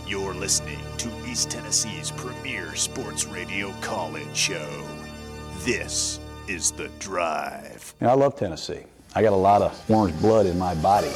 You're listening to East Tennessee's premier sports radio call-in show. This is The Drive. I love Tennessee. I got a lot of orange blood in my body.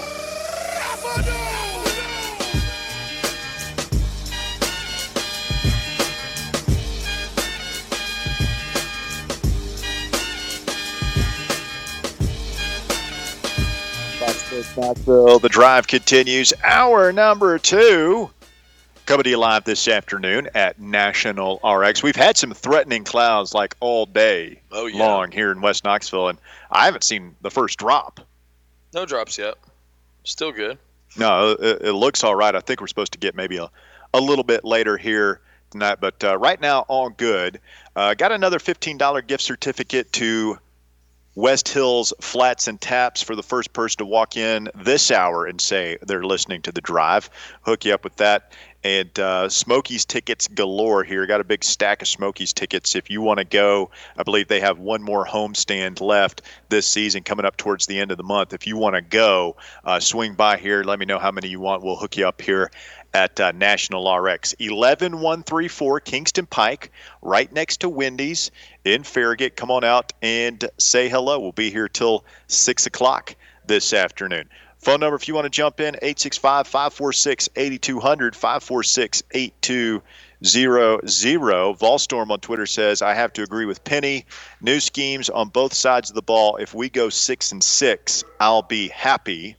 The Drive continues. Hour number 2. Coming to you live this afternoon at National RX. We've had some threatening clouds like all day long here in West Knoxville, and I haven't seen the first drop. No drops yet. Still good. No, it looks all right. I think we're supposed to get maybe a little bit later here tonight, but right now, all good. Got another $15 gift certificate to West Hills Flats and Taps for the first person to walk in this hour and say they're listening to The Drive. Hook you up with that. And Smokies tickets galore here. Got a big stack of Smokies tickets. If you want to go, I believe they have one more homestand left this season coming up towards the end of the month. If you want to go, swing by here. Let me know how many you want. We'll hook you up here at National RX. 11134 Kingston Pike, right next to Wendy's in Farragut. Come on out and say hello. We'll be here till 6 o'clock this afternoon. Phone number if you want to jump in, 865-546-8200, 546-8200. Volstorm on Twitter says, I have to agree with Penny. New schemes on both sides of the ball. If we go 6-6, I'll be happy.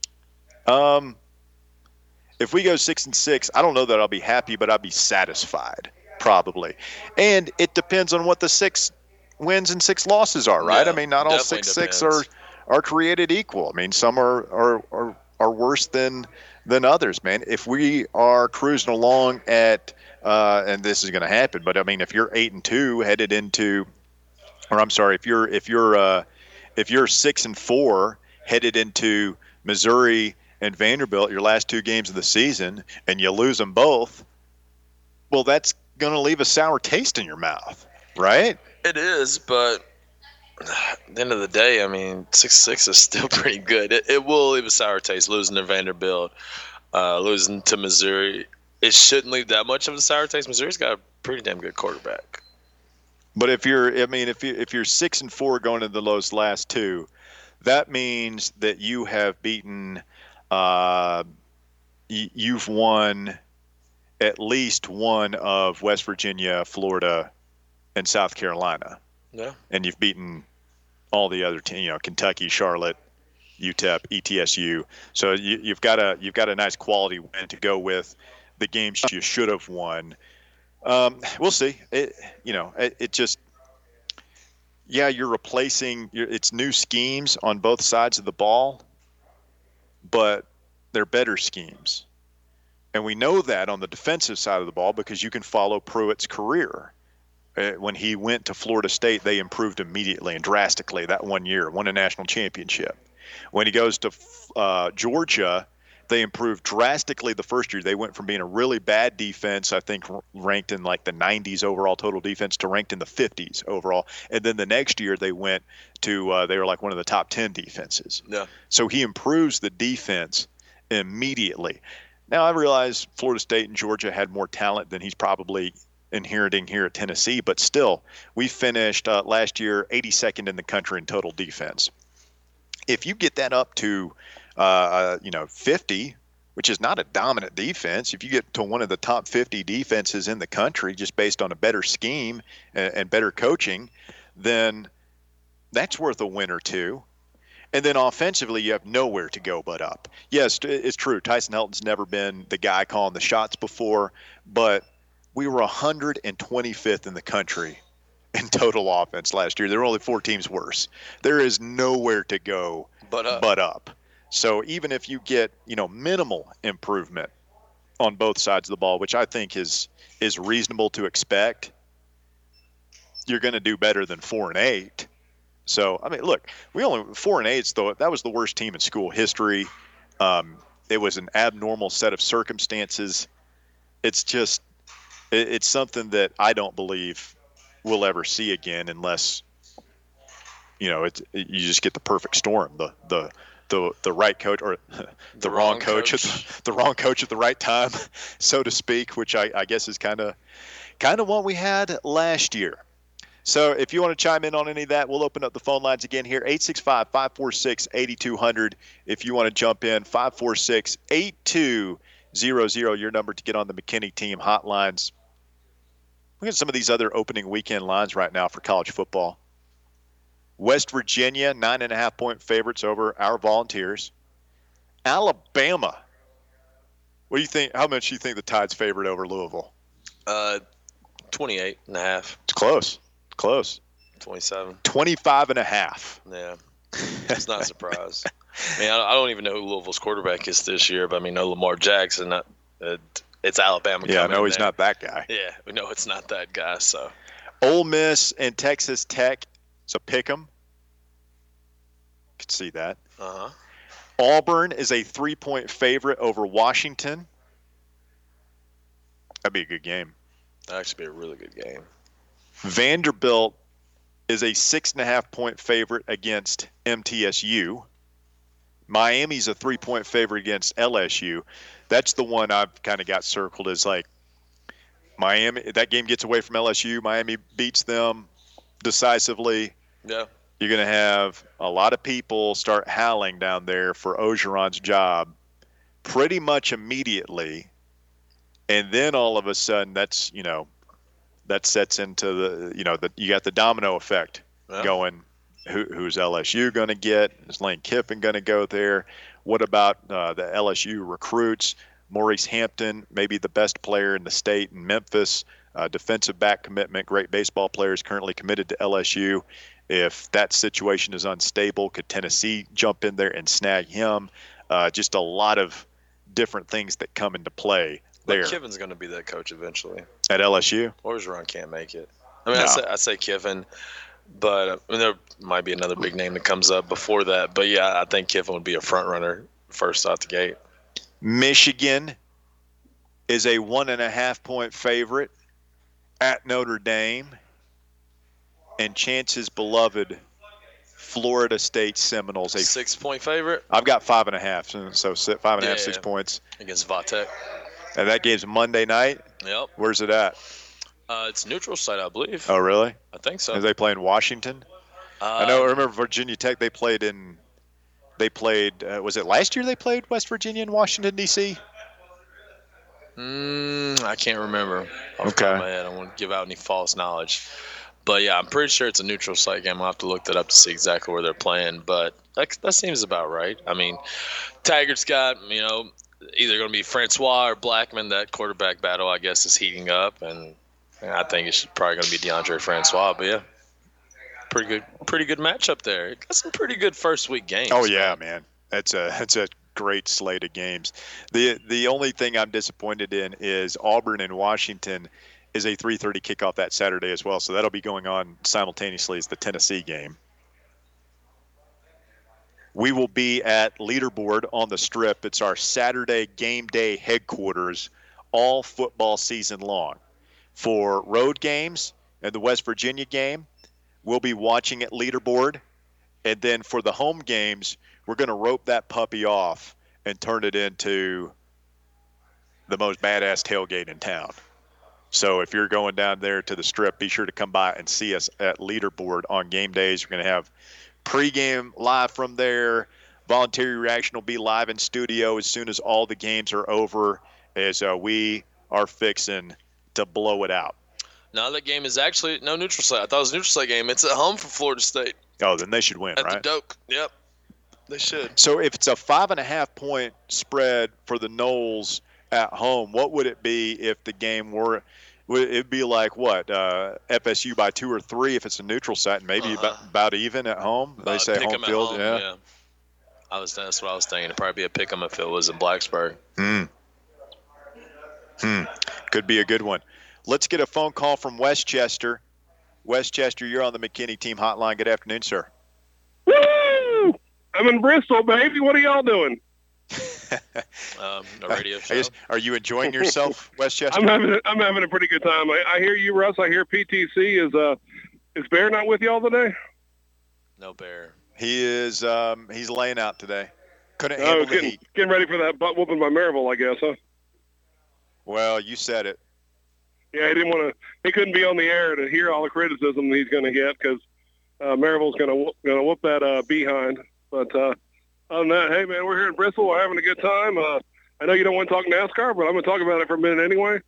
If we go 6-6, I don't know that I'll be happy, but I'll be satisfied, probably. And it depends on what the 6 wins and 6 losses are, right? Yeah, I mean, not all 6-6 are created equal. I mean, some are worse than others, man. If we are cruising along at and this is going to happen, but I mean, if you're 8-2 headed into, or I'm sorry, if you're 6-4 headed into Missouri and Vanderbilt, your last 2 games of the season, and you lose them both, well, that's going to leave a sour taste in your mouth, right? It is, but at the end of the day, I mean, 6-6 is still pretty good. It will leave a sour taste losing to Vanderbilt, losing to Missouri. It shouldn't leave that much of a sour taste. Missouri's got a pretty damn good quarterback. But if you're 6-4 going into those last 2, that means that you have beaten, you've won at least one of West Virginia, Florida, and South Carolina. Yeah. And you've beaten all the other teams, Kentucky, Charlotte, UTEP, ETSU. So you've got a nice quality win to go with the games you should have won. We'll see. You're replacing. It's new schemes on both sides of the ball, but they're better schemes, and we know that on the defensive side of the ball because you can follow Pruitt's career. When he went to Florida State, they improved immediately and drastically that one year, won a national championship. When he goes to Georgia, they improved drastically the first year. They went from being a really bad defense, I think ranked in like the 90s overall total defense, to ranked in the 50s overall. And then the next year they went to they were like one of the top 10 defenses. Yeah. So he improves the defense immediately. Now I realize Florida State and Georgia had more talent than he's probably inheriting here at Tennessee, but still, we finished last year 82nd in the country in total defense. If you get that up to 50, which is not a dominant defense, if you get to one of the top 50 defenses in the country just based on a better scheme and better coaching, then that's worth a win or two. And then offensively, you have nowhere to go but up. Yes, it's true. Tyson Helton's never been the guy calling the shots before, but we were 125th in the country in total offense last year. There were only 4 teams worse. There is nowhere to go but up. So even if you get, minimal improvement on both sides of the ball, which I think is reasonable to expect, you're going to do better than 4-8. So, I mean, look, we only 4-8, though. That was the worst team in school history. It was an abnormal set of circumstances. It's just, it's something that I don't believe we'll ever see again unless, you just get the perfect storm. The the right coach or the wrong coach at the wrong coach at the right time, so to speak, which I guess is kind of what we had last year. So if you want to chime in on any of that, we'll open up the phone lines again here, 865-546-8200. If you want to jump in, 546-8200, your number to get on the McKinney team hotlines. Look at some of these other opening weekend lines right now for college football. West Virginia, 9.5-point favorites over our Volunteers. Alabama. What do you think? How much do you think the Tide's favored over Louisville? 28.5. It's close. 27. 25.5. Yeah. It's not a surprise. I mean, I don't even know who Louisville's quarterback is this year, but I mean, no Lamar Jackson. It's Alabama. Yeah, I know he's not that guy. Yeah, we know it's not that guy. So, Ole Miss and Texas Tech. It's a pick 'em. Could see that. Auburn is a 3-point favorite over Washington. That'd be a good game. That'd actually be a really good game. Vanderbilt is a 6.5-point favorite against MTSU. Miami's a 3-point favorite against LSU. That's the one I've kind of got circled as like Miami. That game gets away from LSU. Miami beats them decisively. Yeah. You're going to have a lot of people start howling down there for Orgeron's job pretty much immediately. And then all of a sudden that sets into the, you got the domino effect going. Who's LSU going to get? Is Lane Kiffin going to go there? What about the LSU recruits? Maurice Hampton, maybe the best player in the state in Memphis, defensive back commitment, great baseball players currently committed to LSU. If that situation is unstable, could Tennessee jump in there and snag him? Just a lot of different things that come into play there. But Kiffin's going to be that coach eventually. At LSU? Orgeron can't make it. I mean, no. I say Kiffin. But there might be another big name that comes up before that. But, yeah, I think Kiffin would be a front runner first out the gate. Michigan is a 1.5-point favorite at Notre Dame. And Chance's beloved Florida State Seminoles. A 6-point favorite? I've got 5.5. So 5.5, 6 points. Against Vatek. And that game's Monday night? Yep. Where's it at? It's neutral site, I believe. Oh, really? I think so. Are they playing Washington? I remember Virginia Tech, they played, was it last year they played West Virginia and Washington, D.C.? I can't remember off the top of my head. I don't want to give out any false knowledge. But, yeah, I'm pretty sure it's a neutral site game. I'll have to look that up to see exactly where they're playing. But that seems about right. I mean, Taggart's got, either going to be Francois or Blackman. That quarterback battle, I guess, is heating up. And I think it's probably going to be DeAndre Francois. But, yeah, pretty good matchup there. Got some pretty good first week games. Oh, yeah, man. That's a great slate of games. The only thing I'm disappointed in is Auburn and Washington is a 3:30 kickoff that Saturday as well. So that'll be going on simultaneously as the Tennessee game. We will be at Leaderboard on the Strip. It's our Saturday game day headquarters all football season long. For road games and the West Virginia game, we'll be watching at Leaderboard. And then for the home games, we're going to rope that puppy off and turn it into the most badass tailgate in town. So if you're going down there to the Strip, be sure to come by and see us at Leaderboard on game days. We're going to have pregame live from there. Voluntary Reaction will be live in studio as soon as all the games are over, as we are fixing to blow it out. No, that game is actually no neutral site. I thought it was a neutral site game. It's at home for Florida State. Oh, then they should win, right? At the Doak. Yep, they should. So if it's a 5.5-point spread for the Noles at home, what would it be if the game were – would it be like what, FSU by 2 or 3 if it's a neutral site, and maybe about even at home? They say home field, home, yeah. That's what I was thinking. It'd probably be a pick 'em if it was in Blacksburg. Could be a good one. Let's get a phone call from Westchester. Westchester, you're on the McKinney team hotline. Good afternoon, sir. Woo! I'm in Bristol, baby. What are y'all doing? A radio show. Are you enjoying yourself, Westchester? I'm having a pretty good time. I hear you, Russ. I hear PTC is Bear not with y'all today? No Bear. He is. He's laying out today. Couldn't handle the heat. Getting ready for that butt whooping by Maryville, I guess, huh? Well, you said it. Yeah, he didn't want to. He couldn't be on the air to hear all the criticism he's going to get because Maryville's going to whoop that behind. But other than that, hey man, we're here in Bristol. We're having a good time. I know you don't want to talk NASCAR, but I'm going to talk about it for a minute anyway.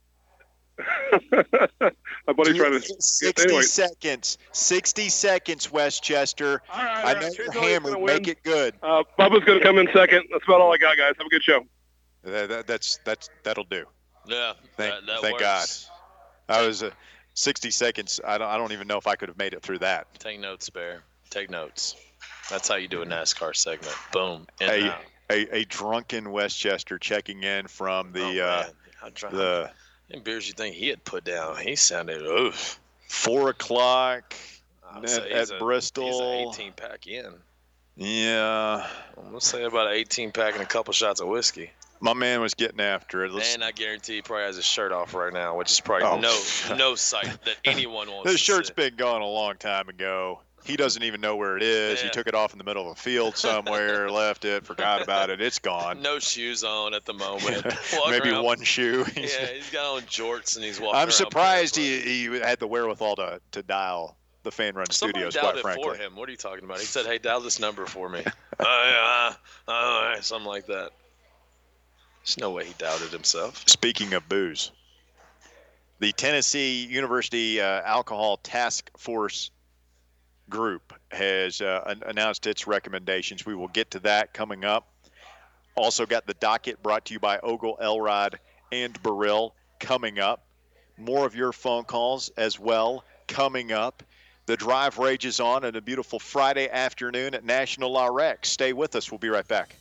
My buddy's trying to. 60 seconds. 60 seconds, Westchester. All right, I know you're hammered. Make it good. Bubba's going to come in second. That's about all I got, guys. Have a good show. That'll do. Yeah, Thank works. God. I was 60 seconds. I don't even know if I could have made it through that. Take notes, Bear. Take notes. That's how you do a NASCAR segment. Boom. A drunken Westchester checking in from the How many beers you think he had put down? He sounded 4 o'clock at Bristol. He's an 18-pack in. Yeah. Let's say about an 18-pack and a couple shots of whiskey. My man was getting after it. And I guarantee he probably has his shirt off right now, which is probably no sight that anyone wants to see. This shirt's been gone a long time ago. He doesn't even know where it is. Yeah. He took it off in the middle of a field somewhere, left it, forgot about it. It's gone. No shoes on at the moment. Maybe one shoe. Yeah, he's got on jorts and he's walking I'm around surprised he had the wherewithal to dial the Fan Run Studios, quite frankly. For him. What are you talking about? He said, hey, dial this number for me. Something like that. There's no way he doubted himself. Speaking of booze, the Tennessee University Alcohol Task Force group has announced its recommendations. We will get to that coming up. Also got the docket brought to you by Ogle, Elrod, and Burrill coming up. More of your phone calls as well coming up. The drive rages on a beautiful Friday afternoon at National La Rec. Stay with us. We'll be right back.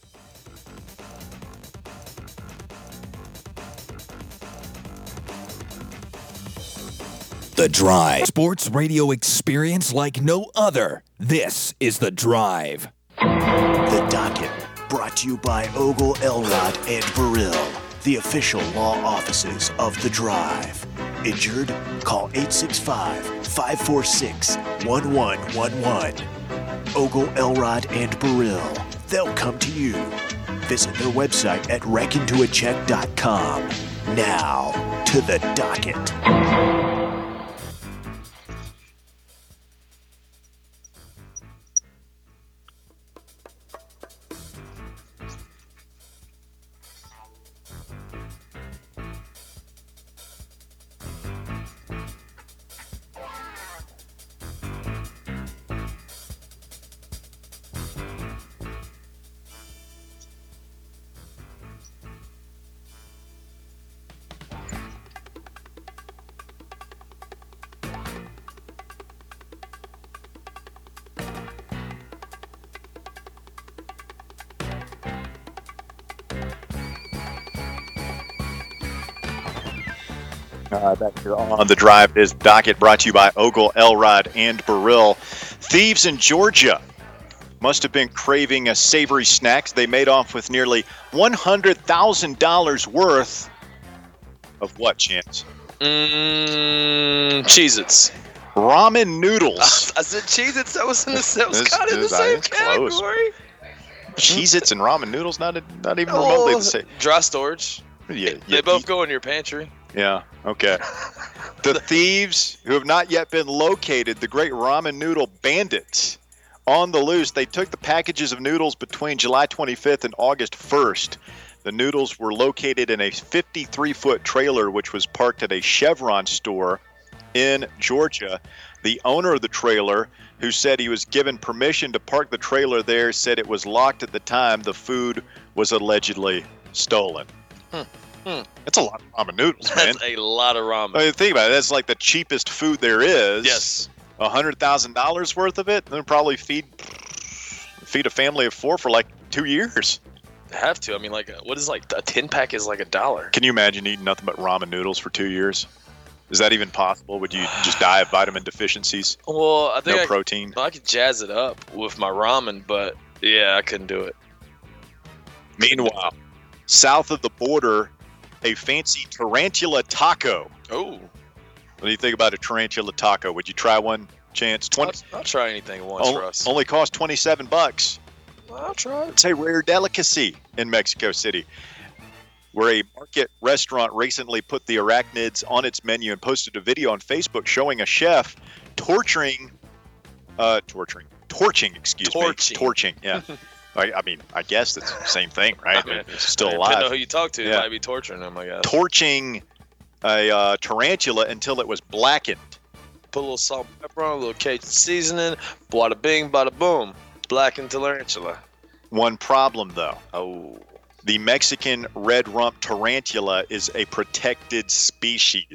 The Drive. Sports radio experience like no other. This is The Drive. The Docket, brought to you by Ogle, Elrod, and Burrill, the official law offices of The Drive. Injured? Call 865-546-1111. Ogle, Elrod, and Burrill. They'll come to you. Visit their website at wreckintoacheck.com. Now, to The Docket. Back here on The Drive is Docket, brought to you by Ogle, Elrod, and Burrill. Thieves in Georgia must have been craving a savory snack. They made off with nearly $100,000 worth of what, Chance? Cheez-Its. Ramen noodles. I said Cheez-Its. That was kind of the same category. Cheez-Its and ramen noodles, not even remotely the same. Dry storage. Yeah, they both go in your pantry. Yeah, okay. The thieves who have not yet been located, the great ramen noodle bandits, on the loose. They took the packages of noodles between July 25th and August 1st. The noodles were located in a 53-foot trailer, which was parked at a Chevron store in Georgia. The owner of the trailer, who said he was given permission to park the trailer there, said it was locked at the time the food was allegedly stolen. That's a lot of ramen noodles, man. That's a lot of ramen. I mean, think about it. That's like the cheapest food there is. Yes. $100,000 worth of it, and then probably feed a family of 4 for like 2 years. They have to. I mean, like, what is like a 10-pack is like $1. Can you imagine eating nothing but ramen noodles for 2 years? Is that even possible? Would you just die of vitamin deficiencies? Well, I think protein. I could jazz it up with my ramen, but yeah, I couldn't do it. Meanwhile, south of the border, a fancy tarantula taco. Oh. What do you think about a tarantula taco? Would you try one, Chance? I'll try anything once for us. Only cost $27. I'll try it. It's a rare delicacy in Mexico City, where a market restaurant recently put the arachnids on its menu and posted a video on Facebook showing a chef torching, yeah. I mean, I guess it's the same thing, right? It's still alive. Depending on who you talk to, Yeah. might be torturing them, I guess. Torching a tarantula until it was blackened. Put a little salt and pepper on, a little Cajun seasoning, bada bing, bada boom. Blackened tarantula. One problem, though. Oh. The Mexican red rump tarantula is a protected species.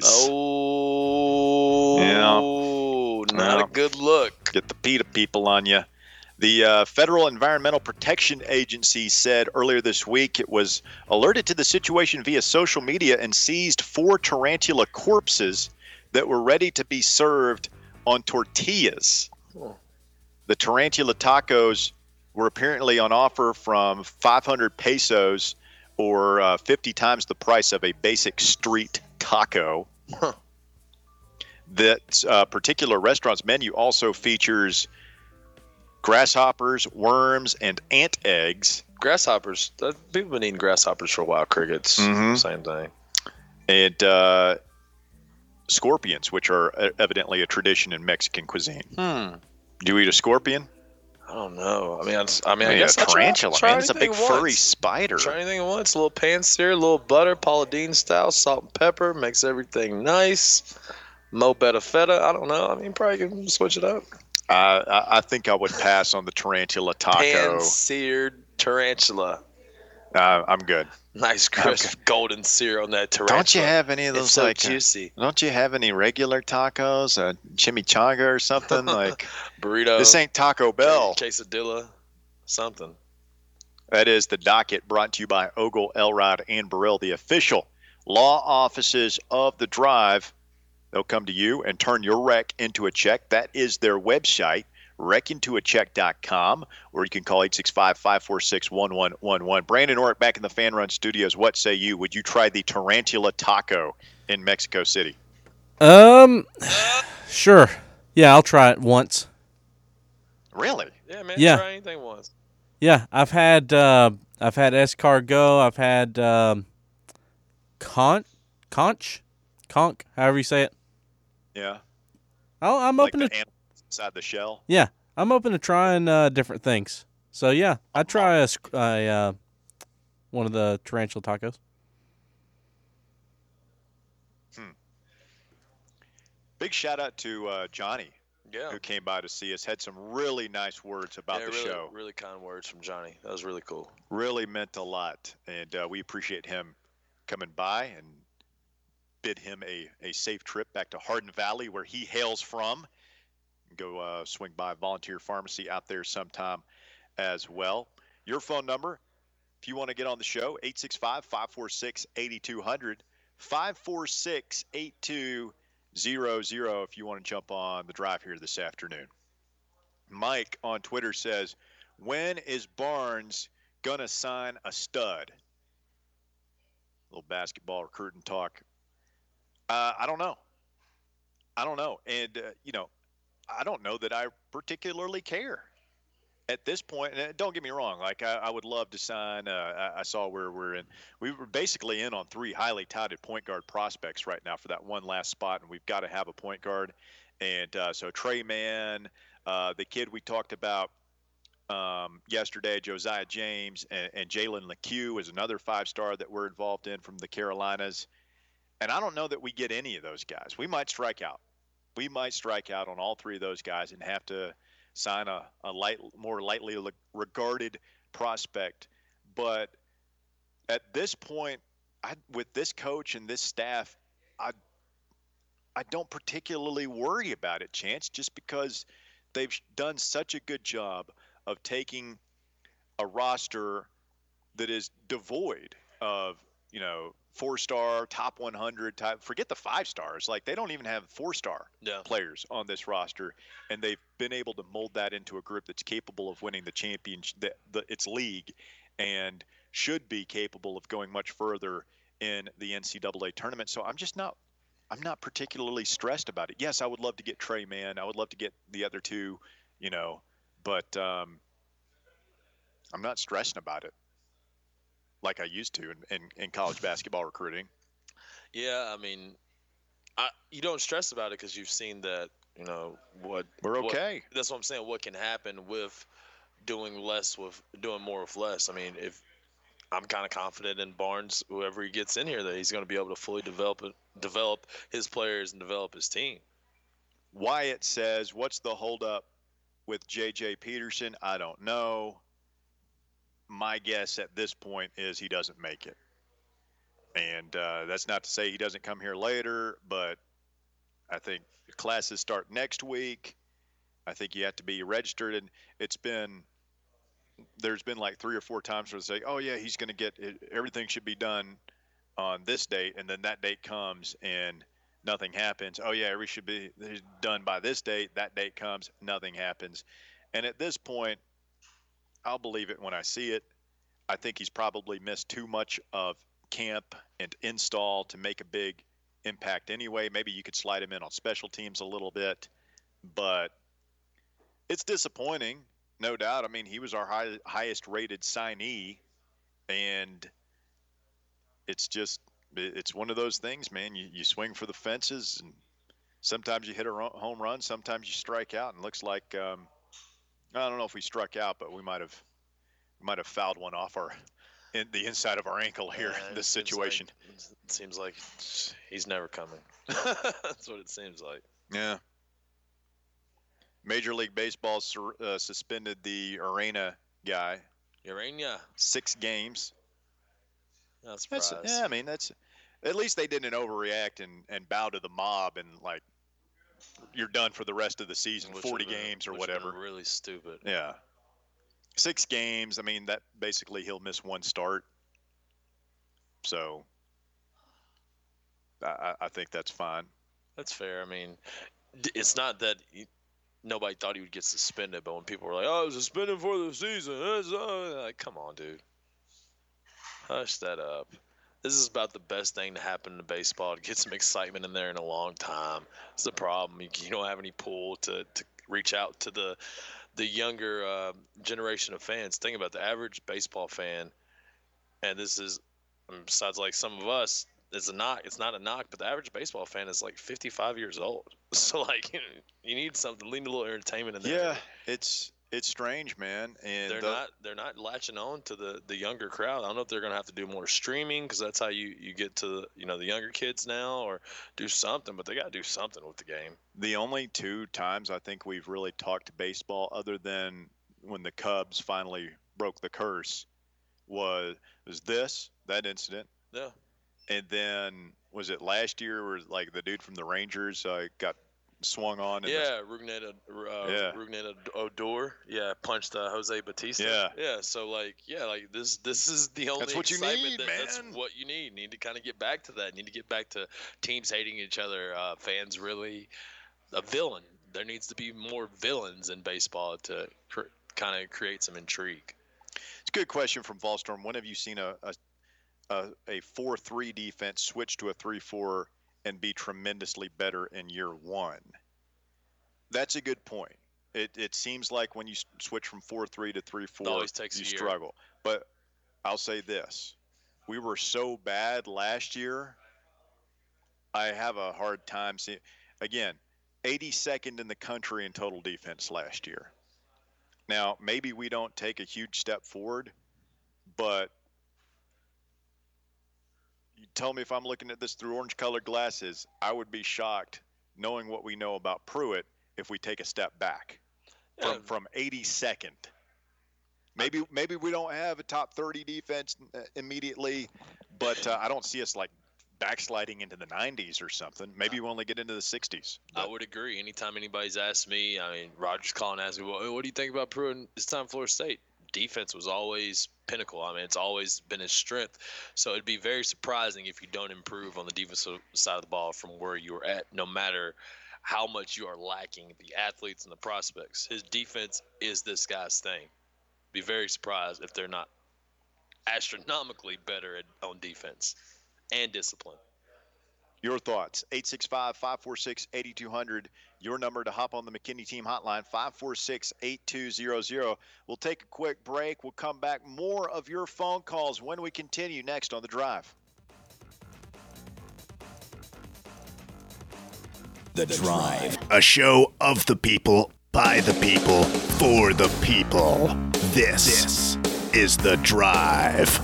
Oh. Yeah. Not a good look. Get the PETA people on you. The Federal Environmental Protection Agency said earlier this week it was alerted to the situation via social media and seized 4 tarantula corpses that were ready to be served on tortillas. Oh. The tarantula tacos were apparently on offer from 500 pesos or 50 times the price of a basic street taco. Huh. That particular restaurant's menu also features grasshoppers, worms, and ant eggs. Grasshoppers. People have been eating grasshoppers for a while. Crickets. Mhm. Same thing. And scorpions, which are evidently a tradition in Mexican cuisine. Do you eat a scorpion? I don't know. I guess a tarantula, try man. It's a big anything furry once. spider. Try anything once. A little pan sear, a little butter, Paula Deen style, salt and pepper, makes everything nice. Mo betta feta. I don't know. Probably can switch it up. I think I would pass on the tarantula taco. Pan-seared tarantula. I'm good. Nice crisp golden sear on that tarantula. Don't you have any of those It's so like juicy. Don't you have any regular tacos, a chimichanga or something like? Burrito. This ain't Taco Bell. Quesadilla. Something. That is the docket brought to you by Ogle, Elrod, and Burrill, the official law offices of the Drive. They'll come to you and turn your wreck into a check. That is their website, wreckintoacheck.com, or you can call 865-546-1111. Brandon Orrick back in the Fan Run Studios. What say you? Would you try the tarantula taco in Mexico City? Sure. Yeah, I'll try it once. Really? Yeah, man. Yeah. Try anything once. Yeah, I've had escargot. I've had conch, however you say it. Yeah. I'm Like open the to animals inside the shell? yeah. I'm open to trying different things. So yeah, I'd try one of the tarantula tacos. Big shout out to Johnny, Yeah. who came by to see us. Had some really nice words about the really, show. Really kind words from Johnny. That was really cool. Really meant a lot, and we appreciate him coming by and bid him a safe trip back to Hardin Valley, where he hails from. Go swing by Volunteer Pharmacy out there sometime as well. Your phone number, if you want to get on the show, 865-546-8200, 546-8200 if you want to jump on the drive here this afternoon. Mike on Twitter says, when is Barnes going to sign a stud? A little basketball recruiting talk. I don't know. And, I don't know that I particularly care at this point. And don't get me wrong. Like, I would love to sign. I saw where we were basically in on 3 highly touted point guard prospects right now for that one last spot. And we've got to have a point guard. And so Trey Mann, the kid we talked about yesterday, Josiah James, and Jalen LeCue is another 5-star that we're involved in from the Carolinas. And I don't know that we get any of those guys. We might strike out. We might strike out on all 3 of those guys and have to sign a more lightly regarded prospect. But at this point, with this coach and this staff, I don't particularly worry about it, Chance, just because they've done such a good job of taking a roster that is devoid of, 4-star, top 100 type. Forget the 5-stars. Like, they don't even have 4-star players on this roster, and they've been able to mold that into a group that's capable of winning the championship, its league, and should be capable of going much further in the NCAA tournament. So I'm not particularly stressed about it. Yes, I would love to get Trey Mann. I would love to get the other 2, but I'm not stressing about it like I used to in college basketball recruiting. Yeah, I mean, you don't stress about it because you've seen that, we're okay. That's what I'm saying. What can happen with doing more with less. I mean, if I'm kind of confident in Barnes, whoever he gets in here, that he's going to be able to fully develop his players and develop his team. Wyatt says, what's the holdup with J.J. Peterson? I don't know. My guess at this point is he doesn't make it. And that's not to say he doesn't come here later, but I think classes start next week. I think you have to be registered. And there's been like 3 or 4 times where they say, oh, yeah, he's going to get it. Everything should be done on this date. And then that date comes and nothing happens. Oh, yeah, we should be done by this date. That date comes, nothing happens. And at this point, I'll believe it when I see it. I think he's probably missed too much of camp and install to make a big impact anyway. Maybe you could slide him in on special teams a little bit. But it's disappointing, no doubt. I mean, he was our highest rated signee. And it's one of those things, man. You swing for the fences, and sometimes you hit a home run, sometimes you strike out. And it looks like I don't know if we struck out, but we might have fouled one off the inside of our ankle here in this situation. It seems like he's never coming. That's what it seems like. Yeah. Major League Baseball suspended the Arena guy. Urania. 6 games. Not surprised. I mean, that's at least they didn't overreact and bow to the mob and like you're done for the rest of the season, 40 games or whatever. Really stupid. Yeah. 6 games. I mean, that basically he'll miss 1 start. So I think that's fine. That's fair. I mean, it's not that nobody thought he would get suspended, but when people were like, "Oh, suspended for the season," like, come on, dude, hush that up. This is about the best thing to happen to baseball to get some excitement in there in a long time. It's the problem. You don't have any pull to reach out to the younger generation of fans. Think about the average baseball fan, and this is besides like some of us. It's not a knock, but the average baseball fan is like 55 years old. So like you need something, need a little entertainment in there. Yeah, it's strange, man. And they're not latching on to the younger crowd. I don't know if they're going to have to do more streaming because that's how you get to the younger kids now, or do something. But they got to do something with the game. The only 2 times I think we've really talked baseball, other than when the Cubs finally broke the curse, was that incident. Yeah. And then was it last year where like the dude from the Rangers got swung on? Rougned Odor. Yeah, punched Jose Bautista. Yeah. So like this is the only. That's what you need, man. That's what you need. Need to kind of get back to that. Need to get back to teams hating each other. Fans really a villain. There needs to be more villains in baseball to kind of create some intrigue. It's a good question from Volstorm. When have you seen a 4-3 defense switch to a 3-4 and be tremendously better in year 1? That's a good point. It seems like when you switch from 4-3 to 3-4, it always takes a year. Struggle. But I'll say this. We were so bad last year, I have a hard time seeing. Again, 82nd in the country in total defense last year. Now, maybe we don't take a huge step forward, but you tell me if I'm looking at this through orange-colored glasses, I would be shocked, knowing what we know about Pruitt, if we take a step back from 82nd. Maybe we don't have a top 30 defense immediately, but I don't see us like backsliding into the 90s or something. Maybe we only get into the 60s. I would agree. Anytime anybody's asked me, I mean, Roger's calling and asking, well, what do you think about Pruitt this time, Florida State? Defense was always pinnacle. I mean, it's always been his strength. So it'd be very surprising if you don't improve on the defensive side of the ball from where you were at, no matter how much you are lacking the athletes and the prospects. His defense is this guy's thing. Be very surprised if they're not astronomically better on defense and discipline. Your thoughts, 865-546-8200, your number to hop on the McKinney Team Hotline, 546-8200. We'll take a quick break. We'll come back. More of your phone calls when we continue next on The Drive. The Drive. A show of the people, by the people, for the people. This is The Drive.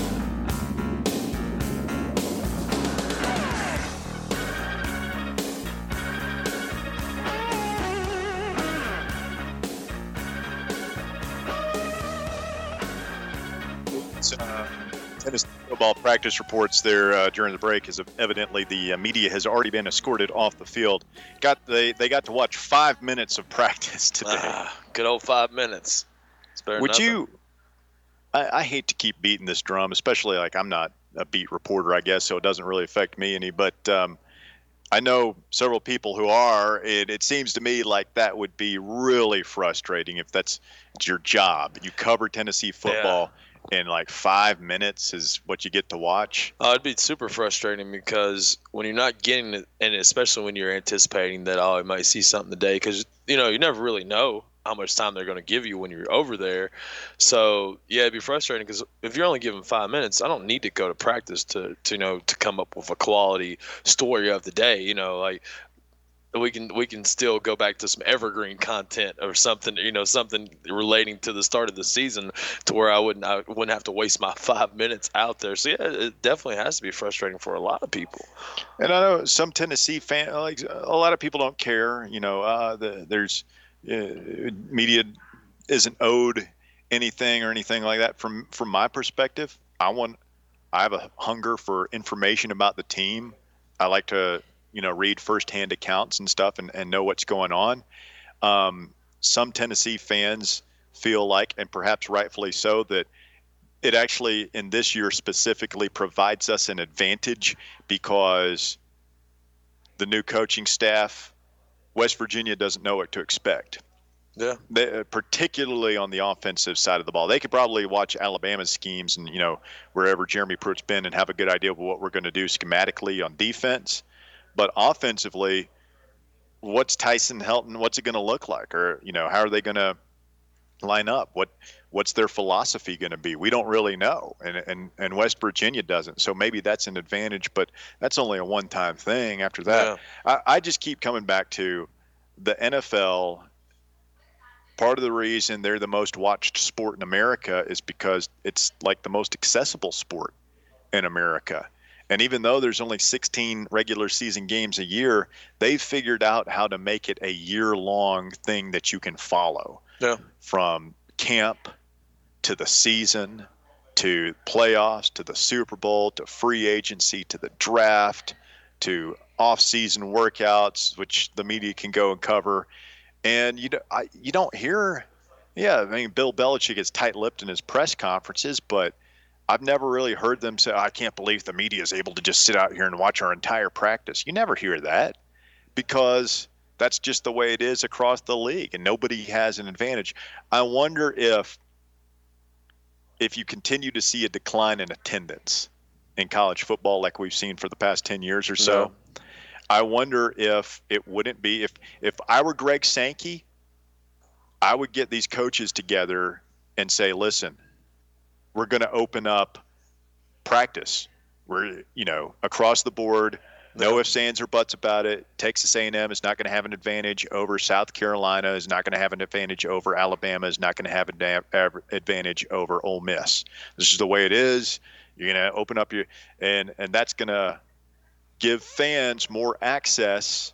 Tennessee football practice reports there during the break is evidently the media has already been escorted off the field. They got to watch 5 minutes of practice today. Good old 5 minutes. It's better than Would nothing. you? I hate to keep beating this drum, especially like I'm not a beat reporter, I guess, so it doesn't really affect me any. But I know several people who are. It seems to me like that would be really frustrating if it's your job. You cover Tennessee football. Yeah. And like 5 minutes is what you get to watch. It'd be super frustrating because when you're not getting it, and especially when you're anticipating that, I might see something today, because, you never really know how much time they're going to give you when you're over there. So, yeah, it'd be frustrating because if you're only given 5 minutes, I don't need to go to practice to come up with a quality story of the day. Like, we can still go back to some evergreen content or something, something relating to the start of the season, to where I wouldn't have to waste my 5 minutes out there. So yeah, it definitely has to be frustrating for a lot of people. And I know some Tennessee fans, like a lot of people don't care. There's media isn't owed anything or anything like that. From my perspective, I have a hunger for information about the team. I like to read firsthand accounts and stuff and know what's going on. Some Tennessee fans feel like, and perhaps rightfully so, that it actually in this year specifically provides us an advantage because the new coaching staff, West Virginia doesn't know what to expect. Yeah. Particularly on the offensive side of the ball. They could probably watch Alabama's schemes and, wherever Jeremy Pruitt's been and have a good idea of what we're going to do schematically on defense. But offensively, what's Tyson Helton? What's it going to look like? Or, how are they going to line up? What's their philosophy going to be? We don't really know. And West Virginia doesn't. So maybe that's an advantage, but that's only a one-time thing. After that, yeah. I just keep coming back to the NFL. Part of the reason they're the most watched sport in America is because it's like the most accessible sport in America. And even though there's only 16 regular season games a year, they've figured out how to make it a year-long thing that you can follow. Yeah. From camp to the season to playoffs to the Super Bowl to free agency to the draft to off-season workouts, which the media can go and cover. And you don't hear – Bill Belichick is tight-lipped in his press conferences, but – I've never really heard them say, I can't believe the media is able to just sit out here and watch our entire practice. You never hear that because that's just the way it is across the league, and nobody has an advantage. I wonder if you continue to see a decline in attendance in college football like we've seen for the past 10 years or so, I wonder if it wouldn't be – if I were Greg Sankey, I would get these coaches together and say, listen, we're going to open up practice. We're, across the board, no ifs, ands, or buts about it. Texas A&M is not going to have an advantage over South Carolina, is not going to have an advantage over Alabama, is not going to have an advantage over Ole Miss. This is the way it is. You're going to open up and that's going to give fans more access.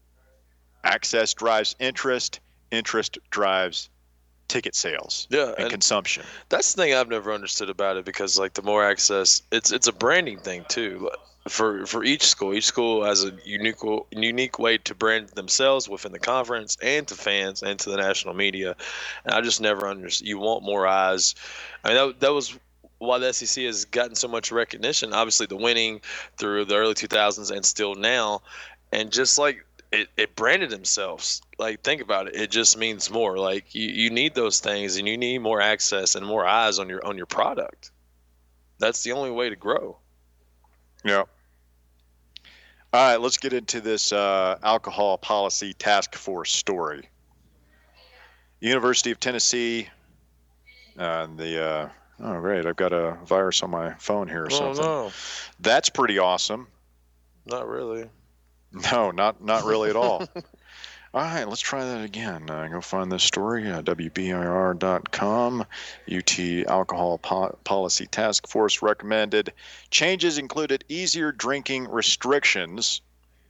Access drives interest. Interest drives ticket sales and consumption. That's the thing I've never understood about it, because like the more access, it's a branding thing too. For each school has a unique way to brand themselves within the conference and to fans and to the national media. And I just never understood. You want more eyes. I mean, that was why the SEC has gotten so much recognition. Obviously, the winning through the early 2000s and still now, and just like it branded themselves. Like, think about it. It just means more. Like you need those things, and you need more access and more eyes on your product. That's the only way to grow. Yeah. All right, let's get into this alcohol policy task force story. University of Tennessee, oh great, I've got a virus on my phone here or something. No. That's pretty awesome. Not really. No, not really at all. All right, let's try that again. Go find this story, WBIR.com. UT Alcohol Policy Task Force recommended changes included easier drinking restrictions.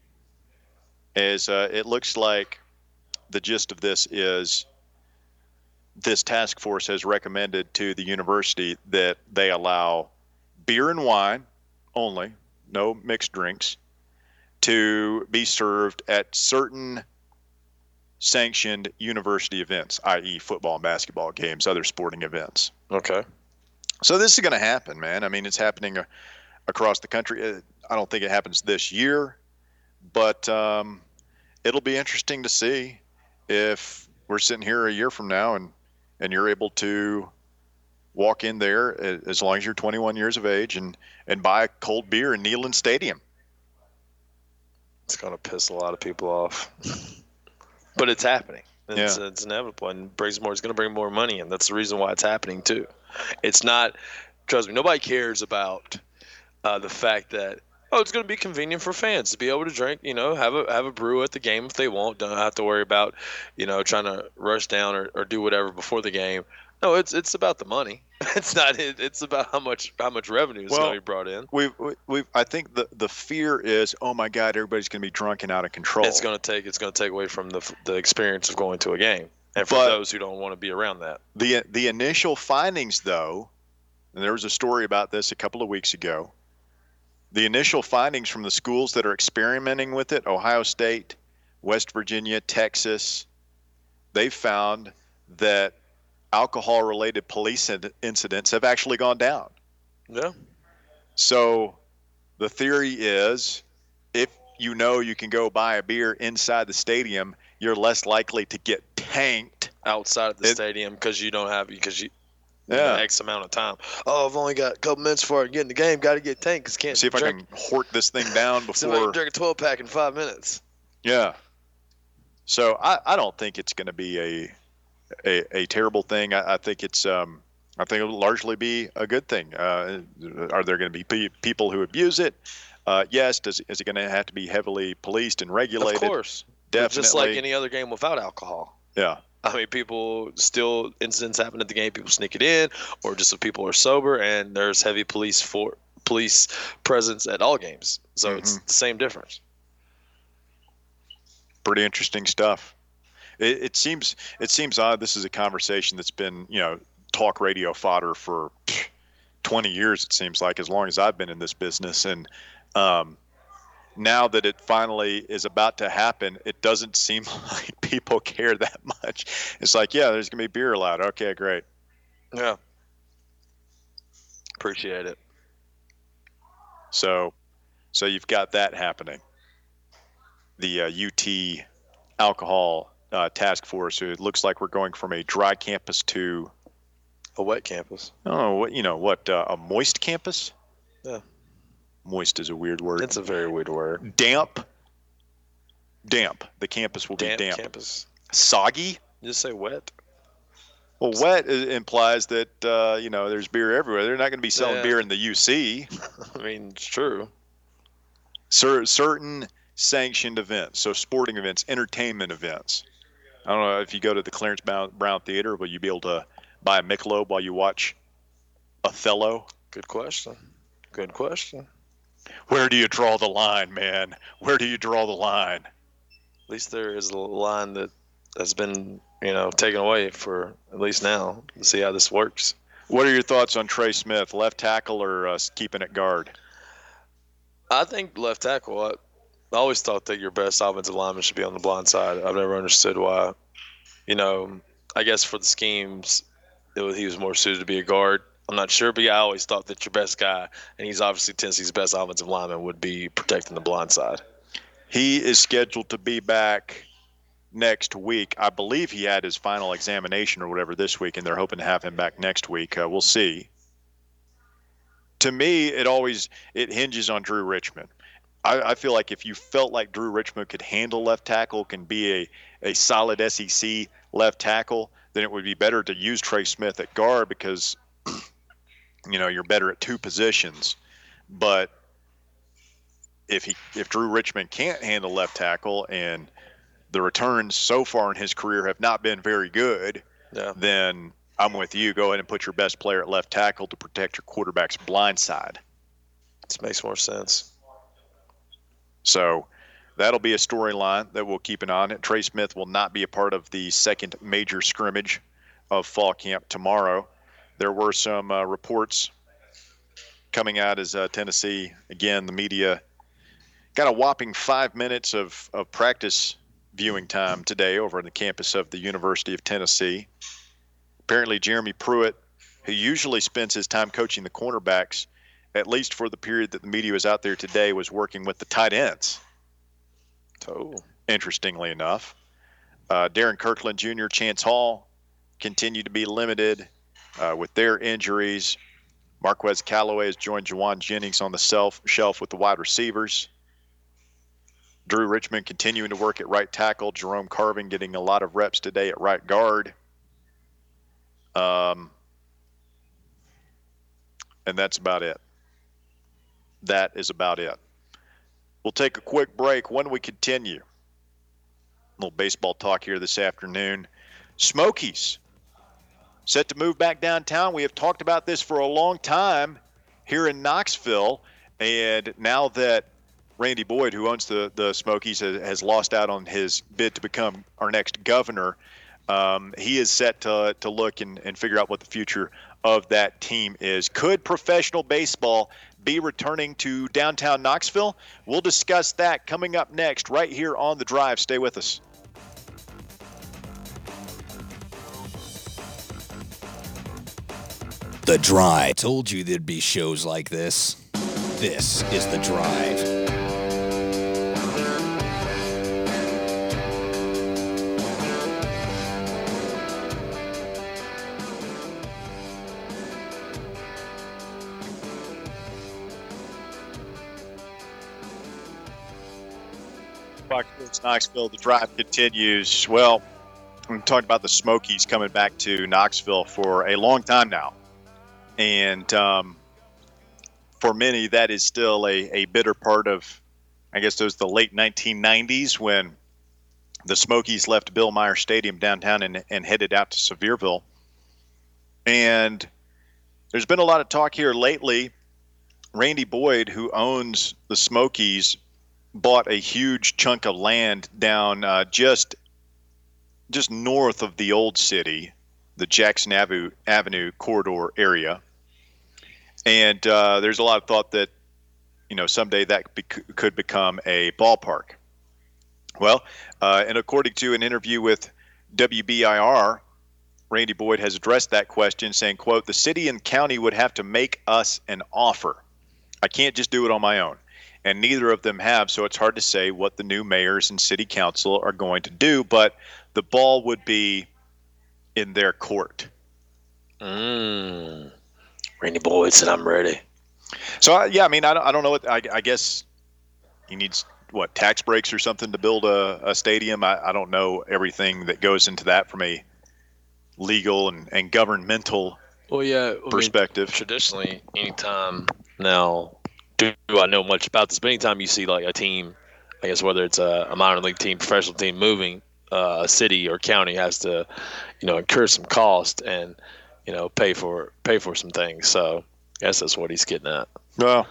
As it looks like the gist of this is this task force has recommended to the university that they allow beer and wine only, no mixed drinks, to be served at certain sanctioned university events, i.e. football and basketball games, other sporting events. Okay. So this is going to happen, man. I mean, it's happening across the country. I don't think it happens this year, but it'll be interesting to see if we're sitting here a year from now and you're able to walk in there as long as you're 21 years of age and buy a cold beer in Neyland Stadium. It's going to piss a lot of people off. But it's happening. It's inevitable, and it's going to bring more money in. That's the reason why it's happening too. It's not, trust me, nobody cares about the fact that it's going to be convenient for fans to be able to drink. Have a brew at the game if they want. Don't have to worry about trying to rush down or do whatever before the game. No, it's about the money. It's not. It's about how much revenue is going to be brought in. I think the fear is, oh my God, everybody's going to be drunk and out of control. It's going to take away from the experience of going to a game, and for those who don't want to be around that. The initial findings, though, and there was a story about this a couple of weeks ago. The initial findings from the schools that are experimenting with it, Ohio State, West Virginia, Texas, they found that alcohol-related police incidents have actually gone down. Yeah. So the theory is if you can go buy a beer inside the stadium, you're less likely to get tanked outside of the stadium because you X amount of time. I've only got a couple minutes before I get in the game. Got to get tanked because can't see if drink. I can hort this thing down before. See if I can drink a 12-pack in 5 minutes. Yeah. So I don't think it's going to be a terrible thing. I think it'll largely be a good thing. Are there going to be people who abuse it? Yes. Is it going to have to be heavily policed and regulated? Of course. Definitely. Just like any other game without alcohol. Yeah. I mean, incidents happen at the game. People sneak it in, or just if people are sober, and there's heavy police presence at all games. So it's the same difference. Pretty interesting stuff. It seems odd. This is a conversation that's been, talk radio fodder for 20 years. It seems like, as long as I've been in this business, and now that it finally is about to happen, it doesn't seem like people care that much. It's like, yeah, there's gonna be beer allowed. Okay, great. Yeah, appreciate it. So you've got that happening. The UT alcohol task force. It looks like we're going from a dry campus to a wet campus. Oh, a moist campus? Yeah. Moist is a weird word. It's a very weird word. Damp. The campus will be damp. Campus. Soggy. Just say wet. Well, wet implies that there's beer everywhere. They're not going to be selling beer in the UC. I mean, it's true. Certain sanctioned events, so sporting events, entertainment events. I don't know if you go to the Clarence Brown Theater, will you be able to buy a Michelob while you watch Othello? Good question. Where do you draw the line, man? Where do you draw the line? At least there is a line that has been, taken away for at least now. Let's see how this works. What are your thoughts on Trey Smith, left tackle or keeping it guard? I think left tackle. I always thought that your best offensive lineman should be on the blind side. I've never understood why. I guess for the schemes, he was more suited to be a guard. I'm not sure, but I always thought that your best guy, and he's obviously Tennessee's best offensive lineman, would be protecting the blind side. He is scheduled to be back next week. I believe he had his final examination or whatever this week, and they're hoping to have him back next week. We'll see. To me, it hinges on Drew Richmond. I feel like if you felt like Drew Richmond could handle left tackle, can be a solid SEC left tackle, then it would be better to use Trey Smith at guard because, you're better at two positions. But if Drew Richmond can't handle left tackle and the returns so far in his career have not been very good, then I'm with you. Go ahead and put your best player at left tackle to protect your quarterback's blind side. This makes more sense. So that'll be a storyline that we'll keep an eye on. Trey Smith will not be a part of the second major scrimmage of fall camp tomorrow. There were some reports coming out as Tennessee, again, the media got a whopping 5 minutes of practice viewing time today over on the campus of the University of Tennessee. Apparently Jeremy Pruitt, who usually spends his time coaching the cornerbacks, at least for the period that the media was out there today, was working with the tight ends. Oh. Interestingly enough. Darren Kirkland Jr., Chance Hall continue to be limited with their injuries. Marquez Callaway has joined Juwan Jennings on the shelf with the wide receivers. Drew Richmond continuing to work at right tackle. Jerome Carvin getting a lot of reps today at right guard. And that's about it. That is about it. We'll take a quick break. When we continue, a little baseball talk here this afternoon. Smokies set to move back downtown. We have talked about this for a long time here in Knoxville, and now that Randy Boyd, who owns the Smokies, has lost out on his bid to become our next governor, he is set to look and figure out what the future of that team is. Could professional baseball be returning to downtown Knoxville? We'll discuss that coming up next right here on The Drive. Stay with us. The Drive. Told you there'd be shows like this. This is The Drive. Fox Sports Knoxville, The Drive continues. Well, we've talked about the Smokies coming back to Knoxville for a long time now. And for many, that is still a bitter part of, I guess, those the late 1990s when the Smokies left Bill Meyer Stadium downtown and headed out to Sevierville. And there's been a lot of talk here lately. Randy Boyd, who owns the Smokies, bought a huge chunk of land down just north of the old city, the Jackson Avenue corridor area. And there's a lot of thought that, someday that could become a ballpark. Well, and according to an interview with WBIR, Randy Boyd has addressed that question, saying, quote, "The city and county would have to make us an offer. I can't just do it on my own. And neither of them have, so it's hard to say what the new mayors and city council are going to do, but the ball would be in their court." Randy Boyd said, "I'm ready." So, I don't know what, I guess he needs, tax breaks or something to build a stadium. I don't know everything that goes into that from a legal and governmental perspective. Traditionally, anytime now, do I know much about this, but anytime you see like a team, I guess whether it's a minor league team, professional team moving, a city or county has to, incur some cost and, pay for some things. So I guess that's what he's getting at. Well,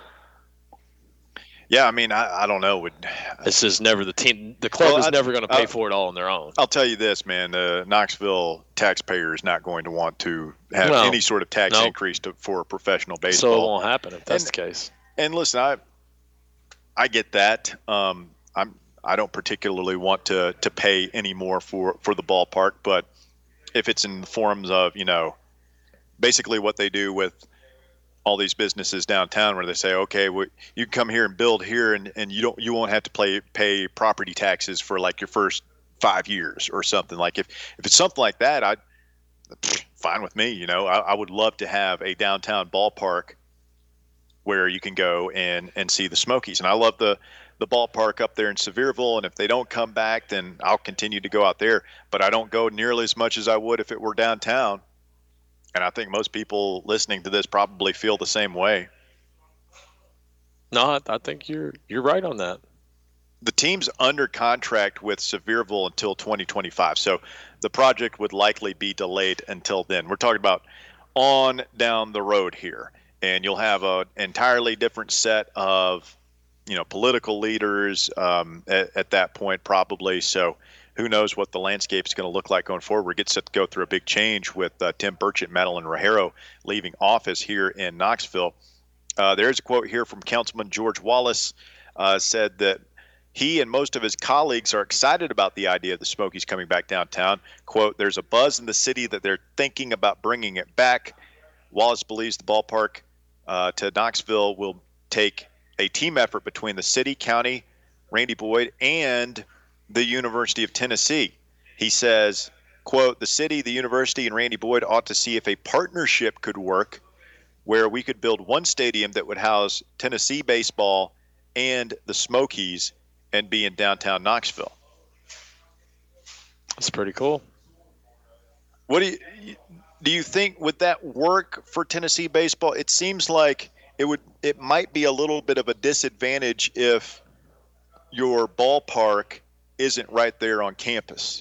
yeah, I don't know. It's just never the team. The club is never going to pay for it all on their own. I'll tell you this, man. The Knoxville taxpayer is not going to want to have any sort of tax increase for professional baseball. So it won't happen if that's the case. And listen, I get that. I don't particularly want to pay any more for the ballpark, but if it's in the forms of, basically what they do with all these businesses downtown where they say, okay, you can come here and build here and you won't have to pay property taxes for like your first 5 years or something. Like if it's something like that, fine with me. I would love to have a downtown ballpark where you can go and see the Smokies. And I love the the ballpark up there in Sevierville, and if they don't come back, then I'll continue to go out there. But I don't go nearly as much as I would if it were downtown. And I think most people listening to this probably feel the same way. No, I think you're right on that. The team's under contract with Sevierville until 2025, so the project would likely be delayed until then. We're talking about on down the road here, and you'll have an entirely different set of, political leaders at that point probably. So who knows what the landscape is going to look like going forward. We get set to go through a big change with Tim Burchett and Madeline Rajero leaving office here in Knoxville. There's a quote here from Councilman George Wallace, said that he and most of his colleagues are excited about the idea of the Smokies coming back downtown. Quote, there's a buzz in the city that they're thinking about bringing it back. Wallace believes the ballpark to Knoxville will take a team effort between the city, county, Randy Boyd, and the University of Tennessee. He says, quote, the city, the university, and Randy Boyd ought to see if a partnership could work where we could build one stadium that would house Tennessee baseball and the Smokies and be in downtown Knoxville. That's pretty cool. What do you think, would that work for Tennessee baseball? It seems like it might be a little bit of a disadvantage if your ballpark isn't right there on campus.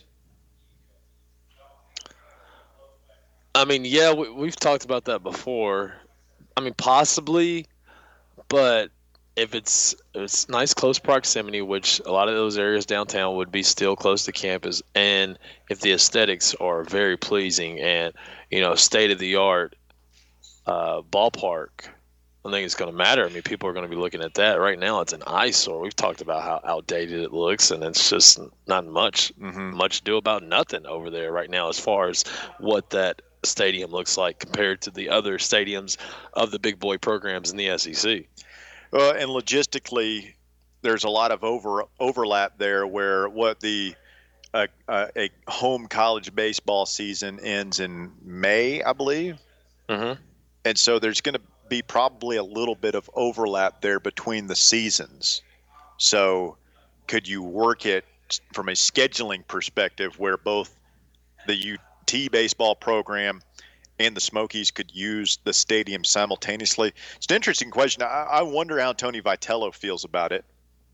I mean, yeah, we've talked about that before. I mean, possibly, but if it's nice close proximity, which a lot of those areas downtown would be still close to campus, and if the aesthetics are very pleasing and, state of the art ballpark, I think it's going to matter. I mean, people are going to be looking at that. Right now, it's an eyesore. We've talked about how outdated it looks, and it's just not much to do about nothing over there right now as far as what that stadium looks like compared to the other stadiums of the big boy programs in the SEC. And logistically, there's a lot of overlap there where what a home college baseball season ends in May, I believe. Mm-hmm. And so there's going to be probably a little bit of overlap there between the seasons. So could you work it from a scheduling perspective where both the UT baseball program and the Smokies could use the stadium simultaneously? It's an interesting question. I wonder how Tony Vitello feels about it.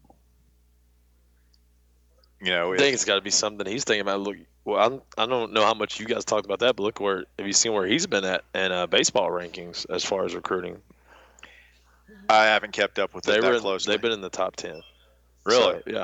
I think it's got to be something he's thinking about. Look, well, I don't know how much you guys talked about that, but have you seen where he's been at in baseball rankings as far as recruiting? I haven't kept up with it that closely. They've been in the top 10. Really? So, yeah.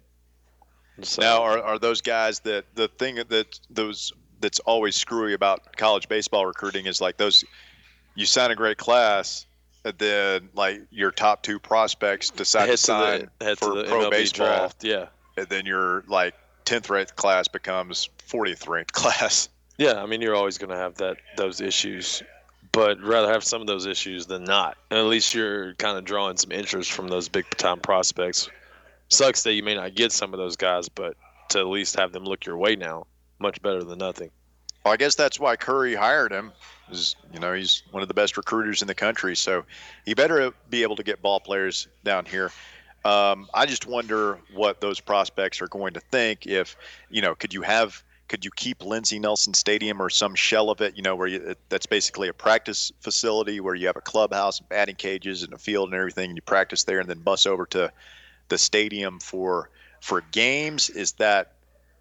So, now, are those guys the thing that's always screwy about college baseball recruiting is like those, you sign a great class, and then like your top two prospects decide to sign for pro MLB baseball draft. Yeah. And then your like 10th ranked class becomes 40th ranked class. Yeah, I mean you're always going to have those issues, but rather have some of those issues than not. And at least you're kind of drawing some interest from those big time prospects. Sucks that you may not get some of those guys, but to at least have them look your way now, much better than nothing. Well, I guess that's why Curry hired him. He's one of the best recruiters in the country, so he better be able to get ball players down here. I just wonder what those prospects are going to think if, could you keep Lindsey Nelson Stadium or some shell of it, where that's basically a practice facility where you have a clubhouse and batting cages and a field and everything, and you practice there and then bus over to the stadium for games? Is that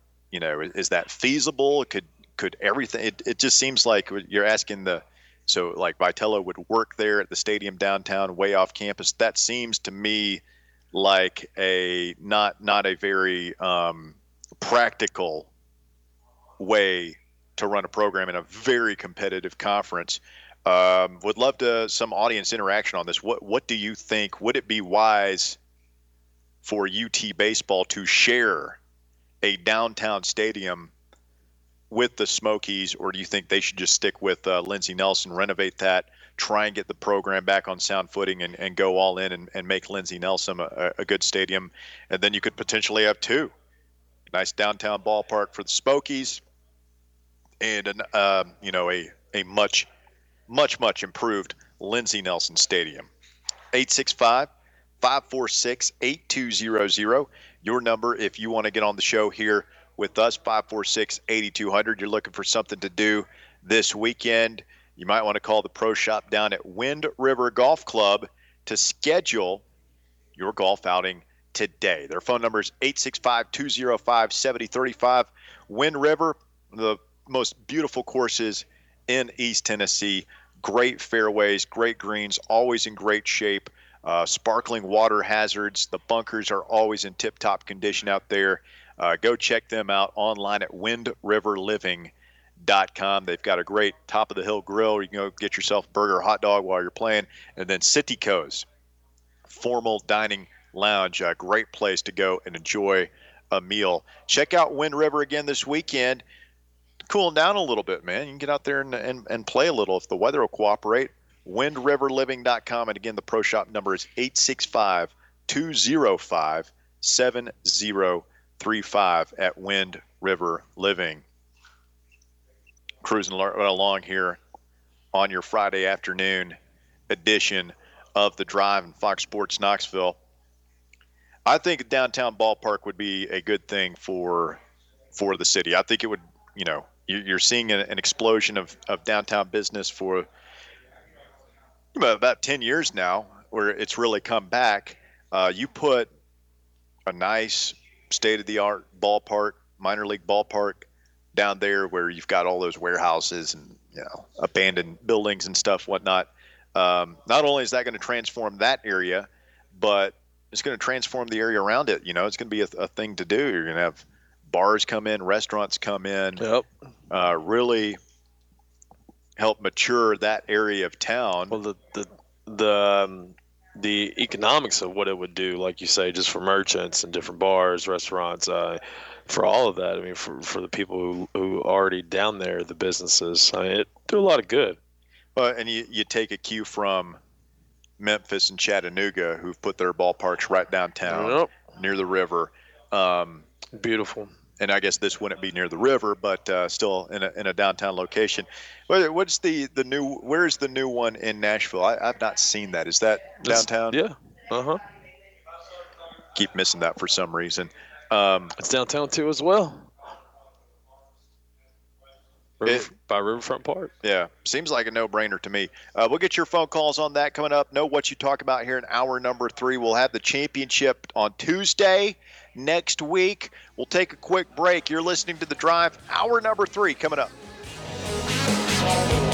feasible? Could everything, it just seems like you're asking so like Vitello would work there at the stadium downtown way off campus. That seems to me like a not a very practical way to run a program in a very competitive conference. Would love some audience interaction on this. What do you think? Would it be wise for UT baseball to share a downtown stadium with the Smokies, or do you think they should just stick with Lindsey Nelson, renovate that, try and get the program back on sound footing and go all in and make Lindsey Nelson a good stadium? And then you could potentially have two. Nice downtown ballpark for the Smokies and a much improved Lindsey Nelson Stadium. 546-8200. Your number if you want to get on the show here with us, 546-8200. You're looking for something to do this weekend. You might want to call the pro shop down at Wind River Golf Club to schedule your golf outing today. Their phone number is 865-205-7035. Wind River, the most beautiful courses in East Tennessee. Great fairways, great greens, always in great shape. Sparkling water hazards. The bunkers are always in tip-top condition out there. Go check them out online at windriverliving.com. They've got a great top-of-the-hill grill. You can go get yourself a burger or hot dog while you're playing. And then Cityco's formal dining lounge, a great place to go and enjoy a meal. Check out Wind River again this weekend. Cooling down a little bit, man. You can get out there and play a little if the weather will cooperate. WindRiverLiving.com. And again, the pro shop number is 865-205-7035 at Wind River Living. Cruising along here on your Friday afternoon edition of The Drive in Fox Sports Knoxville. I think a downtown ballpark would be a good thing for the city. I think it would, you're seeing an explosion of downtown business for about 10 years now where it's really come back. You put a nice state-of-the-art ballpark, minor league ballpark down there where you've got all those warehouses and abandoned buildings and stuff, whatnot. Not only is that going to transform that area, but it's going to transform the area around it. It's going to be a thing to do. You're going to have bars come in, restaurants come in, really help mature that area of town. Well, the economics of what it would do, like you say, just for merchants and different bars, restaurants, for all of that. I mean, for the people who already down there, the businesses, it do a lot of good. And you take a cue from Memphis and Chattanooga, who've put their ballparks right downtown near the river. Beautiful. And I guess this wouldn't be near the river, but still in a downtown location. What's the new? Where's the new one in Nashville? I've not seen that. Is that downtown? Yeah. Keep missing that for some reason. It's downtown too as well. By Riverfront Park. Yeah, seems like a no-brainer to me. We'll get your phone calls on that coming up. Know what you talk about here in hour number 3. We'll have the championship on Tuesday next week. We'll take a quick break. You're listening to The Drive, hour number 3 coming up.